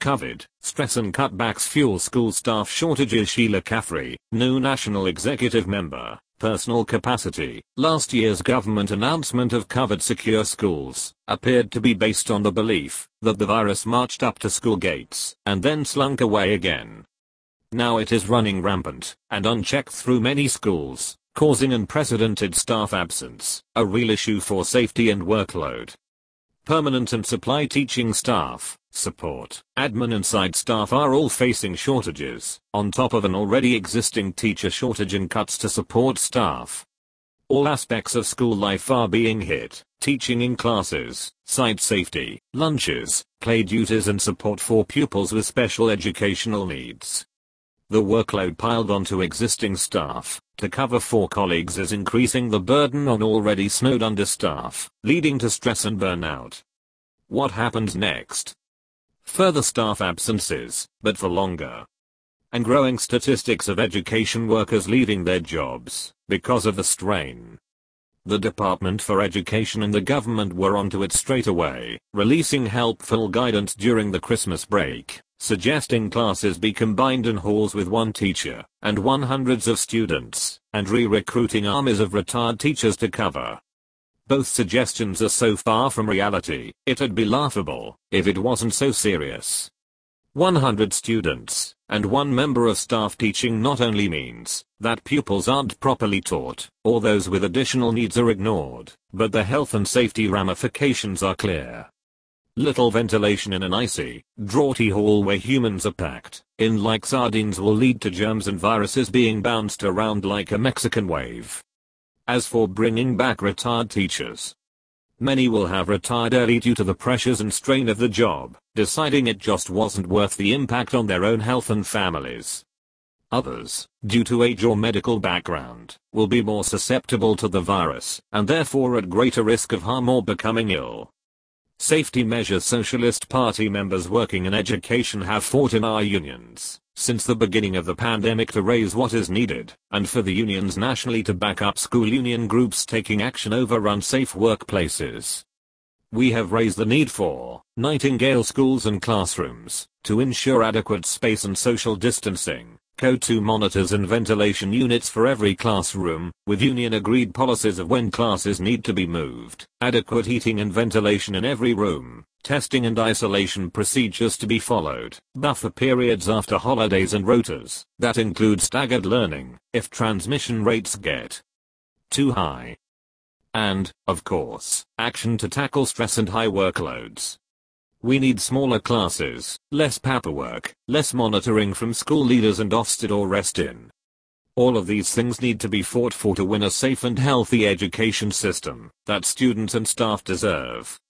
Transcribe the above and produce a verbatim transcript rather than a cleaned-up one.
COVID, stress and cutbacks fuel school staff shortages. Sheila Caffrey, new National Executive Member, Personal Capacity. Last year's government announcement of COVID secure schools appeared to be based on the belief that the virus marched up to school gates and then slunk away again. Now it is running rampant and unchecked through many schools, causing unprecedented staff absence, a real issue for safety and workload. Permanent and supply teaching staff, support, admin and site staff are all facing shortages, on top of an already existing teacher shortage and cuts to support staff. All aspects of school life are being hit: teaching in classes, site safety, lunches, play duties and support for pupils with special educational needs. The workload piled onto existing staff to cover for colleagues is increasing the burden on already snowed under staff, leading to stress and burnout. What happens next? Further staff absences, but for longer. And growing statistics of education workers leaving their jobs because of the strain. The Department for Education and the government were onto it straight away, releasing helpful guidance during the Christmas break, suggesting classes be combined in halls with one teacher and one hundreds of students, and re-recruiting armies of retired teachers to cover. Both suggestions are so far from reality, it'd be laughable if it wasn't so serious. one hundred students and one member of staff teaching not only means that pupils aren't properly taught, or those with additional needs are ignored, but the health and safety ramifications are clear. Little ventilation in an icy, draughty hall where humans are packed in like sardines will lead to germs and viruses being bounced around like a Mexican wave. As for bringing back retired teachers, many will have retired early due to the pressures and strain of the job, deciding it just wasn't worth the impact on their own health and families. Others, due to age or medical background, will be more susceptible to the virus, and therefore at greater risk of harm or becoming ill. Safety measures. Socialist Party members working in education have fought in our unions since the beginning of the pandemic to raise what is needed, and for the unions nationally to back up school union groups taking action over unsafe workplaces. We have raised the need for Nightingale schools and classrooms to ensure adequate space and social distancing, code two monitors and ventilation units for every classroom, with union-agreed policies of when classes need to be moved, adequate heating and ventilation in every room, testing and isolation procedures to be followed, buffer periods after holidays and rotas that include staggered learning if transmission rates get too high. And, of course, action to tackle stress and high workloads. We need smaller classes, less paperwork, less monitoring from school leaders and Ofsted or rest-in. All of these things need to be fought for to win a safe and healthy education system that students and staff deserve.